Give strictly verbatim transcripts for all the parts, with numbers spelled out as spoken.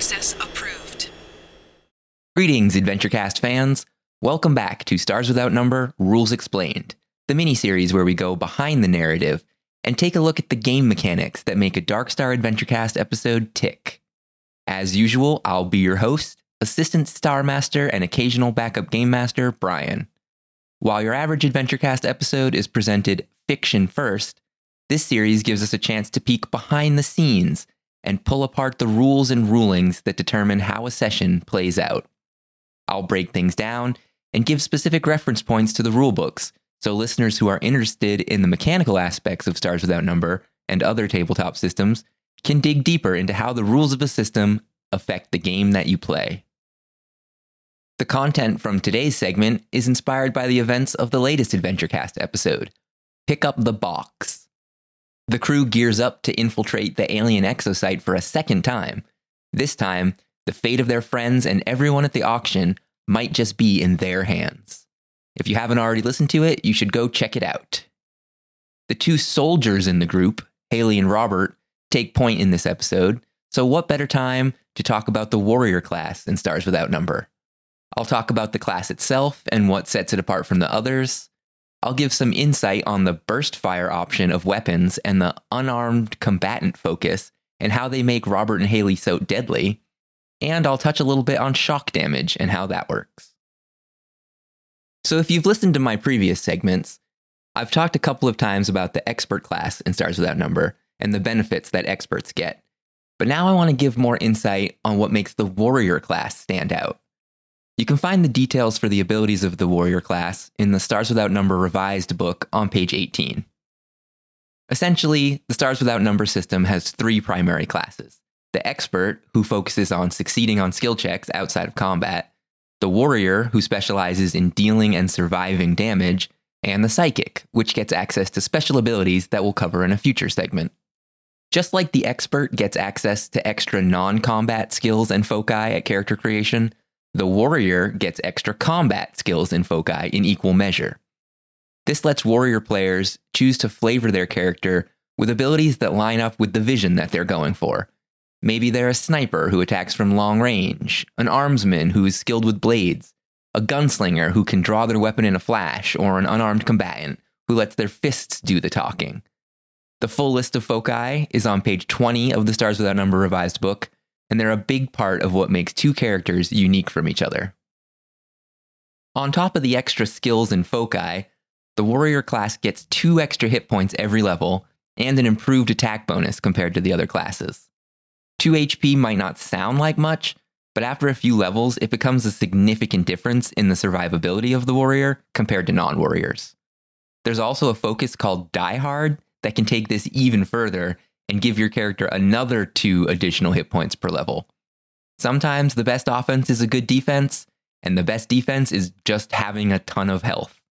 Access approved. Greetings, AdventureCast fans. Welcome back to Stars Without Number Rules Explained, the mini-series where we go behind the narrative and take a look at the game mechanics that make a Darkstar AdventureCast episode tick. As usual, I'll be your host, Assistant Star Master and occasional backup Game Master, Brian. While your average AdventureCast episode is presented fiction first, this series gives us a chance to peek behind the scenes and pull apart the rules and rulings that determine how a session plays out. I'll break things down and give specific reference points to the rulebooks, so listeners who are interested in the mechanical aspects of Stars Without Number and other tabletop systems can dig deeper into how the rules of a system affect the game that you play. The content from today's segment is inspired by the events of the latest AdventureCast episode, Pick Up the Box. The crew gears up to infiltrate the alien exosite for a second time. This time, the fate of their friends and everyone at the auction might just be in their hands. If you haven't already listened to it, you should go check it out. The two soldiers in the group, Haley and Robert, take point in this episode, so what better time to talk about the warrior class in Stars Without Number? I'll talk about the class itself and what sets it apart from the others. I'll give some insight on the burst fire option of weapons and the unarmed combatant focus and how they make Robert and Haley so deadly. And I'll touch a little bit on shock damage and how that works. So if you've listened to my previous segments, I've talked a couple of times about the expert class in Stars Without Number and the benefits that experts get. But now I want to give more insight on what makes the warrior class stand out. You can find the details for the abilities of the warrior class in the Stars Without Number revised book on page eighteen. Essentially, the Stars Without Number system has three primary classes. The expert, who focuses on succeeding on skill checks outside of combat, the warrior, who specializes in dealing and surviving damage, and the psychic, which gets access to special abilities that we'll cover in a future segment. Just like the expert gets access to extra non-combat skills and foci at character creation, the warrior gets extra combat skills and foci in equal measure. This lets warrior players choose to flavor their character with abilities that line up with the vision that they're going for. Maybe they're a sniper who attacks from long range, an armsman who is skilled with blades, a gunslinger who can draw their weapon in a flash, or an unarmed combatant who lets their fists do the talking. The full list of foci is on page twenty of the Stars Without Number revised book, and they're a big part of what makes two characters unique from each other. On top of the extra skills and foci, the warrior class gets two extra hit points every level and an improved attack bonus compared to the other classes. two H P might not sound like much, but after a few levels, it becomes a significant difference in the survivability of the warrior compared to non-warriors. There's also a focus called Die Hard that can take this even further and give your character another two additional hit points per level. Sometimes the best offense is a good defense, and the best defense is just having a ton of health.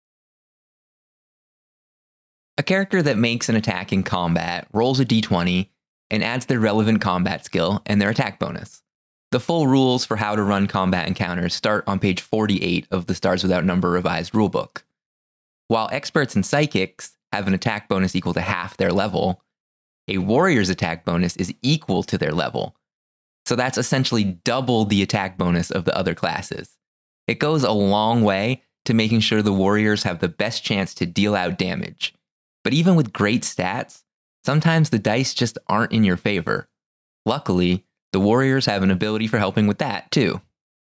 A character that makes an attack in combat rolls a d twenty and adds their relevant combat skill and their attack bonus. The full rules for how to run combat encounters start on page forty-eight of the Stars Without Number revised rulebook. While experts and psychics have an attack bonus equal to half their level, a warrior's attack bonus is equal to their level. So that's essentially double the attack bonus of the other classes. It goes a long way to making sure the warriors have the best chance to deal out damage. But even with great stats, sometimes the dice just aren't in your favor. Luckily, the warriors have an ability for helping with that, too.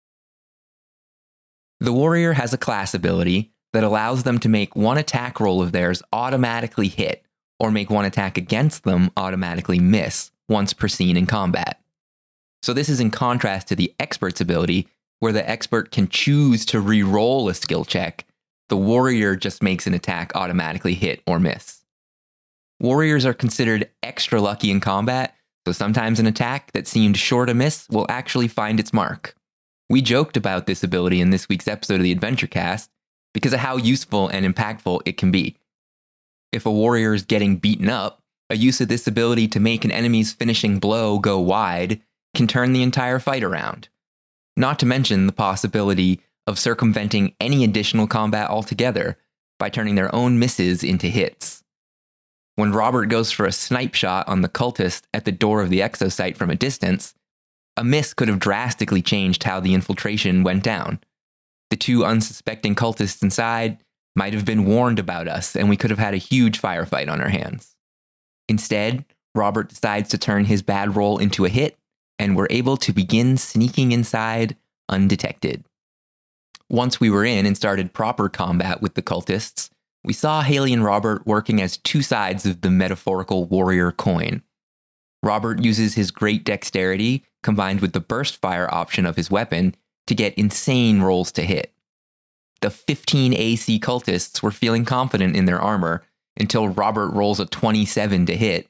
The warrior has a class ability that allows them to make one attack roll of theirs automatically hit, or make one attack against them automatically miss once per scene in combat. So this is in contrast to the expert's ability, where the expert can choose to re-roll a skill check. The warrior just makes an attack automatically hit or miss. Warriors are considered extra lucky in combat, so sometimes an attack that seemed sure to miss will actually find its mark. We joked about this ability in this week's episode of the AdventureCast because of how useful and impactful it can be. If a warrior is getting beaten up, a use of this ability to make an enemy's finishing blow go wide can turn the entire fight around. Not to mention the possibility of circumventing any additional combat altogether by turning their own misses into hits. When Robert goes for a snipe shot on the cultist at the door of the exosite from a distance, A miss could have drastically changed how the infiltration went down. The two unsuspecting cultists inside might have been warned about us, and we could have had a huge firefight on our hands. Instead, Robert decides to turn his bad roll into a hit, and we're able to begin sneaking inside undetected. Once we were in and started proper combat with the cultists, we saw Haley and Robert working as two sides of the metaphorical warrior coin. Robert uses his great dexterity, combined with the burst fire option of his weapon, to get insane rolls to hit. The fifteen A C cultists were feeling confident in their armor until Robert rolls a twenty-seven to hit.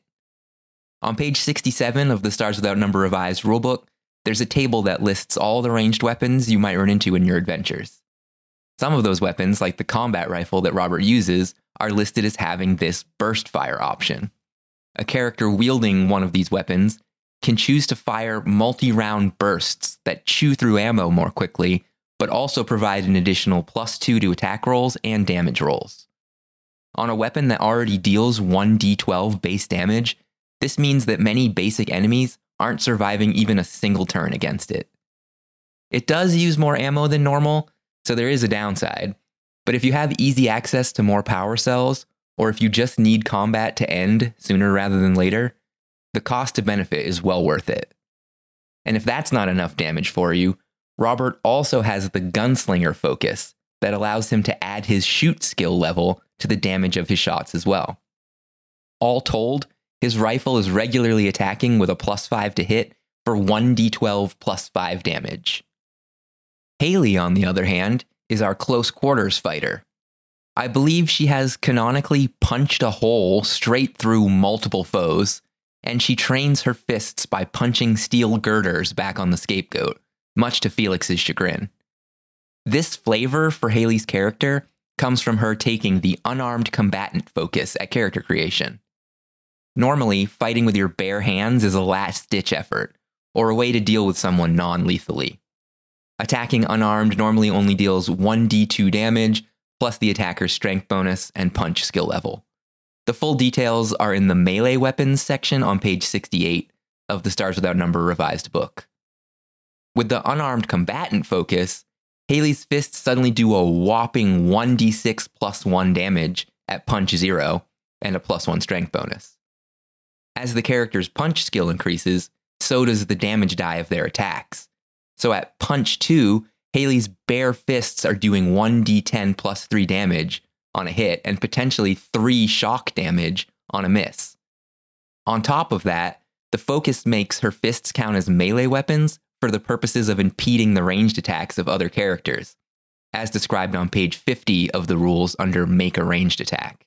On page sixty-seven of the Stars Without Number revised rulebook, there's a table that lists all the ranged weapons you might run into in your adventures. Some of those weapons, like the combat rifle that Robert uses, are listed as having this burst fire option. A character wielding one of these weapons can choose to fire multi-round bursts that chew through ammo more quickly, but also provide an additional plus two to attack rolls and damage rolls. On a weapon that already deals one d twelve base damage, this means that many basic enemies aren't surviving even a single turn against it. It does use more ammo than normal, so there is a downside, but if you have easy access to more power cells, or if you just need combat to end sooner rather than later, the cost to benefit is well worth it. And if that's not enough damage for you, Robert also has the gunslinger focus that allows him to add his shoot skill level to the damage of his shots as well. All told, his rifle is regularly attacking with a plus five to hit for one d twelve plus five damage. Haley, on the other hand, is our close quarters fighter. I believe she has canonically punched a hole straight through multiple foes, and she trains her fists by punching steel girders back on the scapegoat, much to Felix's chagrin. This flavor for Haley's character comes from her taking the unarmed combatant focus at character creation. Normally, fighting with your bare hands is a last-ditch effort, or a way to deal with someone non-lethally. Attacking unarmed normally only deals one d two damage, plus the attacker's strength bonus and punch skill level. The full details are in the melee weapons section on page sixty-eight of the Stars Without Number revised book. With the unarmed combatant focus, Haley's fists suddenly do a whopping one d six plus one damage at punch zero and a plus one strength bonus. As the character's punch skill increases, so does the damage die of their attacks. So at punch two, Haley's bare fists are doing one d ten plus three damage on a hit and potentially three shock damage on a miss. On top of that, the focus makes her fists count as melee weapons for the purposes of impeding the ranged attacks of other characters, as described on page fifty of the rules under Make a Ranged Attack.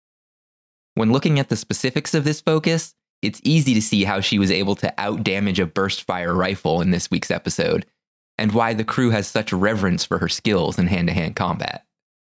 When looking at the specifics of this focus, it's easy to see how she was able to outdamage a burst fire rifle in this week's episode, and why the crew has such reverence for her skills in hand-to-hand combat.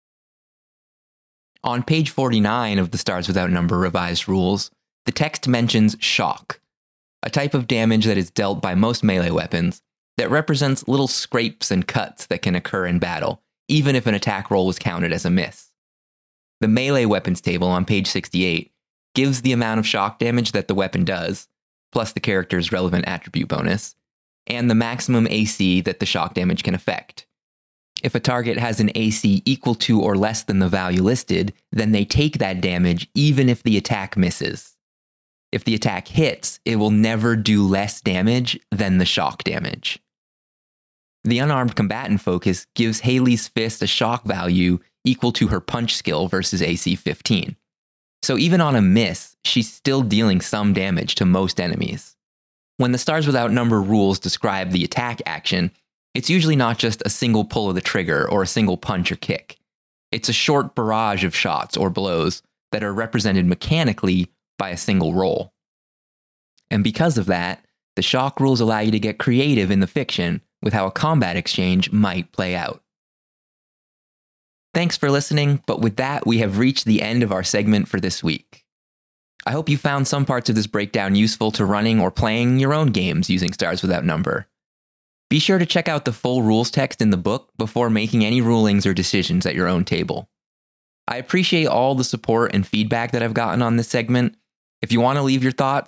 On page forty-nine of the Stars Without Number revised rules, the text mentions shock, a type of damage that is dealt by most melee weapons that represents little scrapes and cuts that can occur in battle, even if an attack roll was counted as a miss. The melee weapons table on page sixty-eight gives the amount of shock damage that the weapon does, plus the character's relevant attribute bonus, and the maximum A C that the shock damage can affect. If a target has an A C equal to or less than the value listed, then they take that damage even if the attack misses. If the attack hits, it will never do less damage than the shock damage. The unarmed combatant focus gives Haley's fist a shock value equal to her punch skill versus A C fifteen. So even on a miss, she's still dealing some damage to most enemies. When the Stars Without Number rules describe the attack action, it's usually not just a single pull of the trigger or a single punch or kick. It's a short barrage of shots or blows that are represented mechanically by a single roll. And because of that, the shock rules allow you to get creative in the fiction with how a combat exchange might play out. Thanks for listening, but with that, we have reached the end of our segment for this week. I hope you found some parts of this breakdown useful to running or playing your own games using Stars Without Number. Be sure to check out the full rules text in the book before making any rulings or decisions at your own table. I appreciate all the support and feedback that I've gotten on this segment. If you want to leave your thoughts,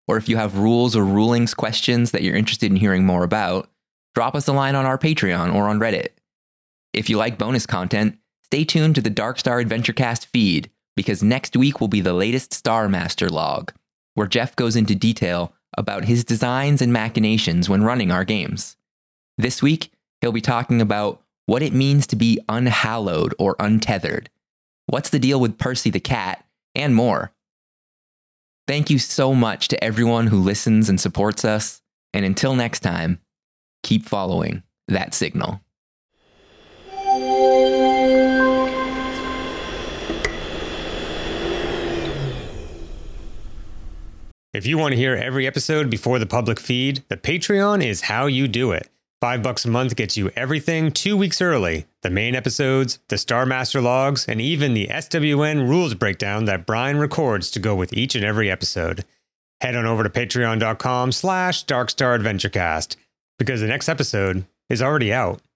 or if you have rules or rulings questions that you're interested in hearing more about, drop us a line on our Patreon or on Reddit. If you like bonus content, stay tuned to the Darkstar AdventureCast feed, because next week will be the latest Star Master log, where Jeff goes into detail about his designs and machinations when running our games. This week, he'll be talking about what it means to be unhallowed or untethered, what's the deal with Percy the cat, and more. Thank you so much to everyone who listens and supports us, and until next time, keep following that signal. If you want to hear every episode before the public feed, the Patreon is how you do it. Five bucks a month gets you everything two weeks early. The main episodes, the Star Master logs, and even the S W N rules breakdown that Brian records to go with each and every episode. Head on over to patreon.com slash Darkstar AdventureCast, because the next episode is already out.